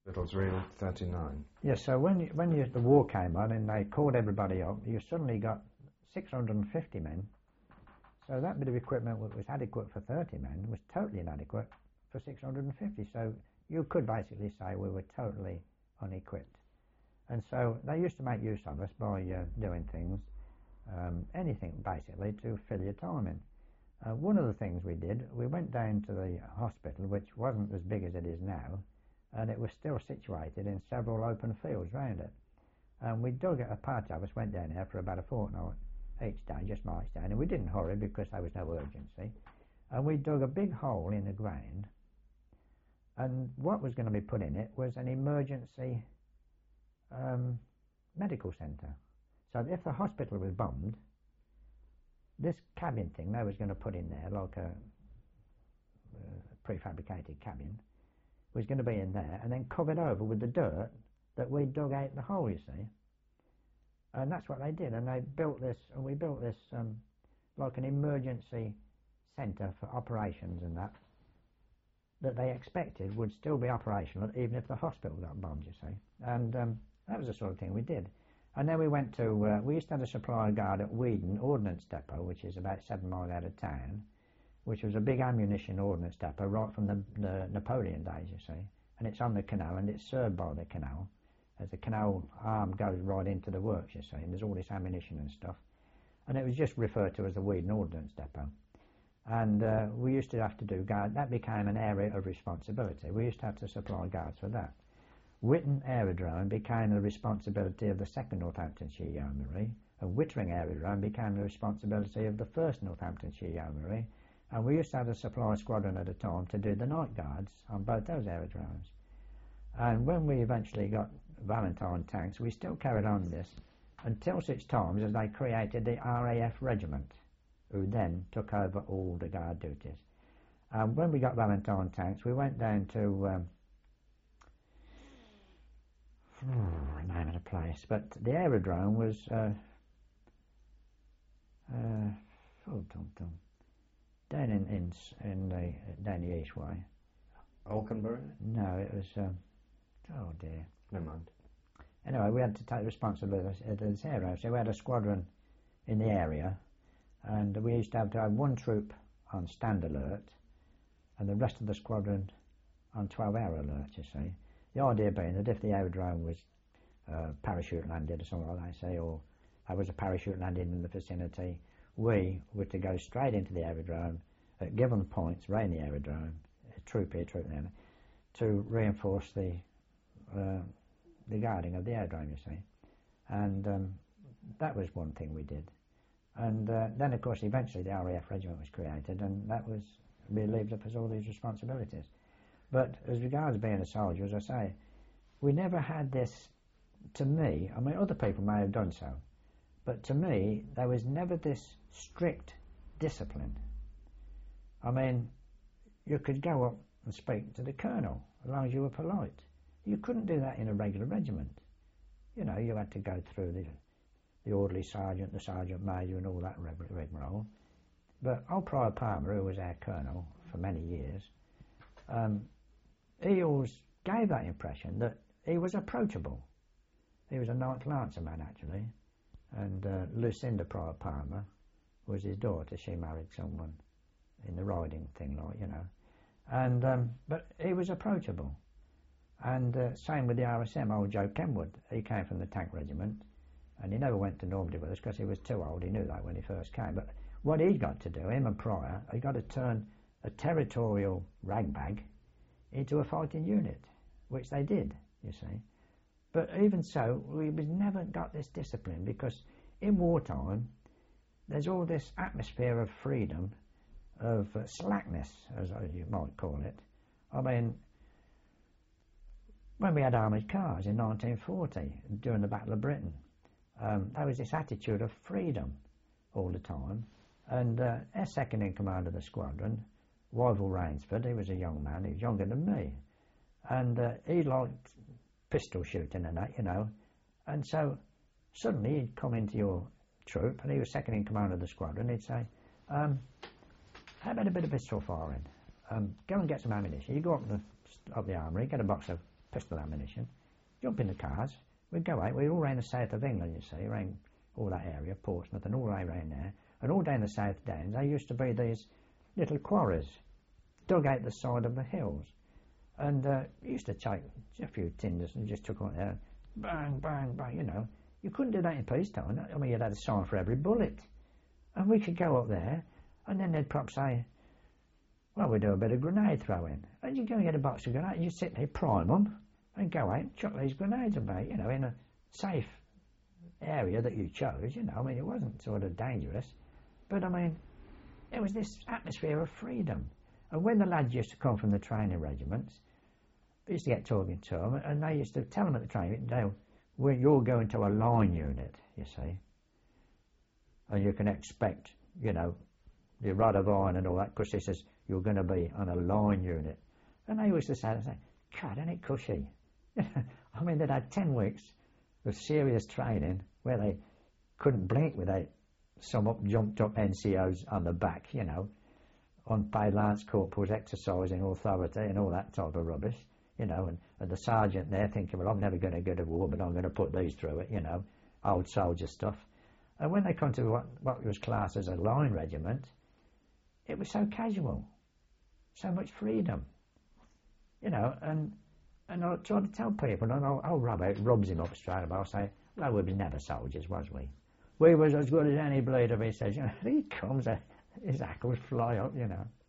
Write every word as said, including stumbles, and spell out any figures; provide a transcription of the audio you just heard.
hospitals were in thirty-nine. Yes, so when you, when you, the war came on and they called everybody up, you suddenly got six hundred fifty men. So that bit of equipment that was adequate for thirty men was totally inadequate for six hundred fifty. So you could basically say we were totally unequipped. And so they used to make use of us by uh, doing things, um, anything basically, to fill your time in. Uh, one of the things we did, we went down to the hospital, which wasn't as big as it is now, and it was still situated in several open fields round it. And we dug, a part of us went down there for about a fortnight each day, just marched down, and we didn't hurry because there was no urgency. And we dug a big hole in the ground, and what was going to be put in it was an emergency um, medical centre. So if the hospital was bombed, this cabin thing they was going to put in there, like a, a prefabricated cabin, was going to be in there and then covered over with the dirt that we dug out the hole, you see. And that's what they did, and they built this, and we built this um, like an emergency centre for operations and that, that they expected would still be operational even if the hospital got bombed, you see. And um, that was the sort of thing we did. And then we went to, uh, we used to have a supply guard at Weedon Ordnance Depot, which is about seven miles out of town, which was a big ammunition ordnance depot right from the, the Napoleon days, you see. And it's on the canal, and it's served by the canal, as the canal arm goes right into the works, you see, and there's all this ammunition and stuff. And it was just referred to as the Weedon Ordnance Depot. And uh, we used to have to do guard, that became an area of responsibility. We used to have to supply guards for that. Whitton Aerodrome became the responsibility of the second Northamptonshire Yeomanry, and Wittering Aerodrome became the responsibility of the first Northamptonshire Yeomanry, and we used to have a supply squadron at a time to do the night guards on both those aerodromes. And when we eventually got Valentine tanks, we still carried on this until such times as they created the R A F regiment, who then took over all the guard duties. And when we got Valentine tanks, we went down to um, Oh, name of the place, but the aerodrome was uh, uh, oh, dum, dum, down in, in in the down the east way. Alconbury? No, it was. Um, oh dear. Never mind. Anyway, we had to take responsibility of this aero, so we had a squadron in the area, and we used to have to have one troop on stand alert, and the rest of the squadron on twelve-hour alert. You see. The idea being that if the aerodrome was uh, parachute landed or something like that, say, or there was a parachute landing in the vicinity, we were to go straight into the aerodrome at given points around the aerodrome, troop here, troop there, to reinforce the uh, the guarding of the aerodrome, you see. And um, that was one thing we did. And uh, then, of course, eventually the R A F regiment was created, and that was relieved of us all these responsibilities. But as regards being a soldier, as I say, we never had this, to me, I mean, other people may have done so, but to me, there was never this strict discipline. I mean, you could go up and speak to the colonel, as long as you were polite. You couldn't do that in a regular regiment. You know, you had to go through the, the orderly sergeant, the sergeant major, and all that rigmarole. But old Prior Palmer, who was our colonel for many years, um, he always gave that impression that he was approachable. He was a ninth Lancer man, actually, and uh, Lucinda Prior Palmer was his daughter. She married someone in the riding thing, like, you know. And um, but he was approachable. And uh, same with the R S M, old Joe Kenwood. He came from the tank regiment, and he never went to Normandy with us because he was too old. He knew that when he first came. But what he got to do, him and Prior, he got to turn a territorial ragbag into a fighting unit, which they did, you see. But even so, we never got this discipline, because in wartime there's all this atmosphere of freedom, of uh, slackness, as you might call it. I mean, when we had armoured cars in nineteen forty, during the Battle of Britain, um, there was this attitude of freedom all the time. And uh, our second in command of the squadron, Wyville Rainsford, he was a young man, he was younger than me, and uh, he liked pistol shooting and that, you know, and so suddenly he'd come into your troop, and he was second in command of the squadron, he'd say, um, how about a bit of pistol firing? Um, go and get some ammunition. You go up the, up the armoury, get a box of pistol ammunition, jump in the cars, we'd go out, we're all around the south of England, you see, around all that area, Portsmouth and all the way around there, and all down the South Downs, there used to be these little quarries dug out the side of the hills, and uh, you used to take a few tinders and just took on there, bang, bang, bang, you know. You couldn't do that in peacetime. I mean, you'd had a sign for every bullet. And we could go up there, and then they'd perhaps say, well, we do a bit of grenade throwing. And you go and get a box of grenades, you sit there, prime them, and go out and chuck these grenades about, you know, in a safe area that you chose, you know. I mean, it wasn't sort of dangerous. But, I mean, there was this atmosphere of freedom. And when the lads used to come from the training regiments, we used to get talking to them, and they used to tell them at the training, they'll, well, you're going to a line unit, you see, and you can expect, you know, the rod of iron and all that, because he says you're going to be on a line unit. And they used to say, they say, God, ain't it cushy? I mean, they'd had ten weeks of serious training where they couldn't blink without some up, jumped up N C Os on the back, you know, unpaid lance corporals exercising authority and all that type of rubbish. You know, and, and the sergeant there thinking, well, I'm never going to go to war, but I'm going to put these through it, you know, old soldier stuff. And when they come to what, what was classed as a line regiment, it was so casual, so much freedom, you know, and and I try to tell people, and old, old Rob rubs him up straight away, I'll say, well, we was never soldiers, was we? We was as good as any bleeder, he says, you know, he comes, his hackles fly up, you know.